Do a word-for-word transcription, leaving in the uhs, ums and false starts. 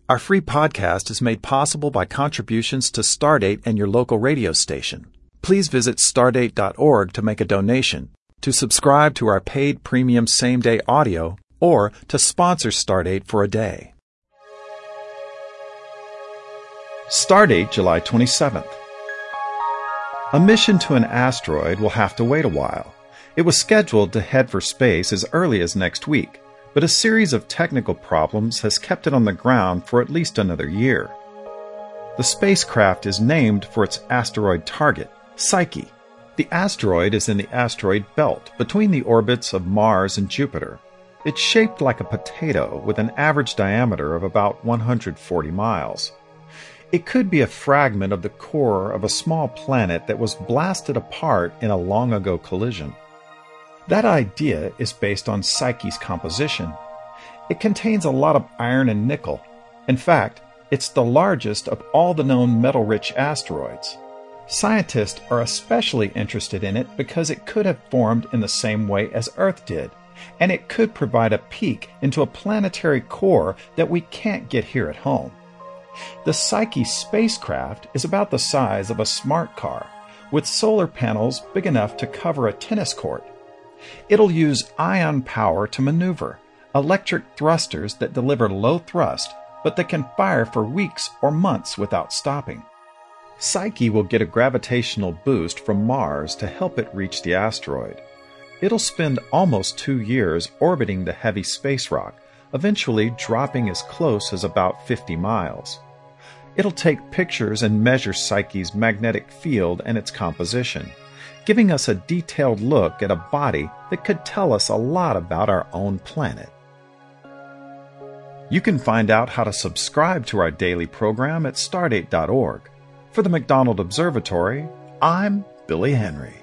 Our free podcast is made possible by contributions to Stardate and your local radio station. Please visit stardate dot org to make a donation, to subscribe to our paid premium same-day audio, or to sponsor Stardate for a day. Stardate, July twenty-seventh. A mission to an asteroid will have to wait a while. It was scheduled to head for space as early as next week, but a series of technical problems has kept it on the ground for at least another year. The spacecraft is named for its asteroid target, Psyche. The asteroid is in the asteroid belt between the orbits of Mars and Jupiter. It's shaped like a potato with an average diameter of about one hundred forty miles. It could be a fragment of the core of a small planet that was blasted apart in a long-ago collision. That idea is based on Psyche's composition. It contains a lot of iron and nickel. In fact, it's the largest of all the known metal-rich asteroids. Scientists are especially interested in it because it could have formed in the same way as Earth did, and it could provide a peek into a planetary core that we can't get here at home. The Psyche spacecraft is about the size of a smart car, with solar panels big enough to cover a tennis court. It'll use ion power to maneuver, electric thrusters that deliver low thrust, but that can fire for weeks or months without stopping. Psyche will get a gravitational boost from Mars to help it reach the asteroid. It'll spend almost two years orbiting the heavy space rock, eventually dropping as close as about fifty miles. It'll take pictures and measure Psyche's magnetic field and its composition, giving us a detailed look at a body that could tell us a lot about our own planet. You can find out how to subscribe to our daily program at stardate dot org. For the McDonald Observatory, I'm Billy Henry.